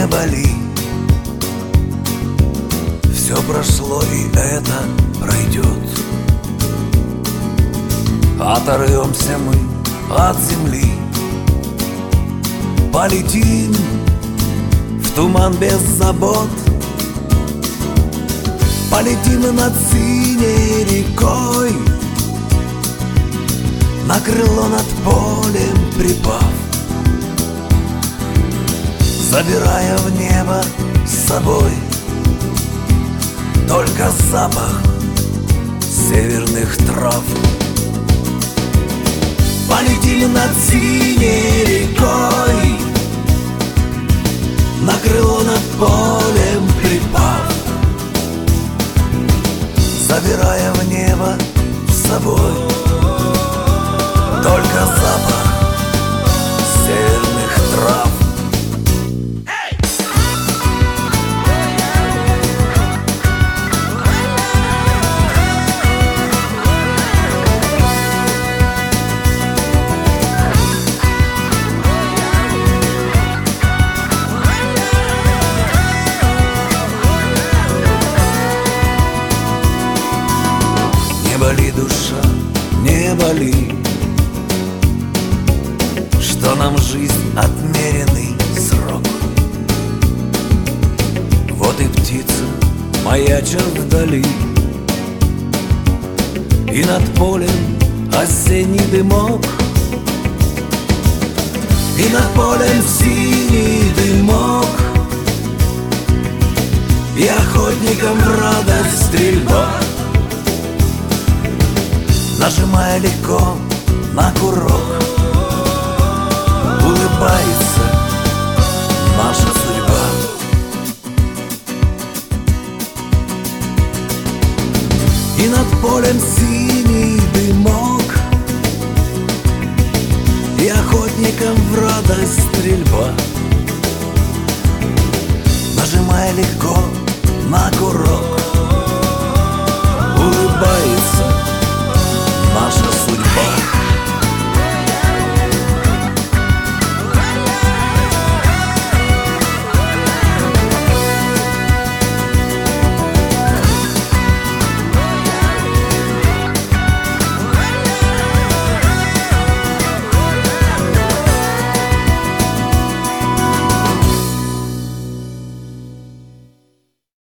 боли, все прошло и это пройдет. Оторвемся мы от земли, полетим в туман без забот. Полетим над синей рекой, на крыло над полем припав, забирая в небо с собой только запах северных трав. Полетим над синей рекой, на крыло над полем припав, забирая в небо с собой только запах северных трав. Не боли, душа, не боли, что нам жизнь отмеренный срок. Вот и птица маячит вдали, и над полем осенний дымок, и над полем синий дымок, и охотникам в радость стрельба. Нажимая легко на курок, улыбается наша судьба. И над полем синий дымок, и охотникам в радость стрельба. Нажимая легко на курок,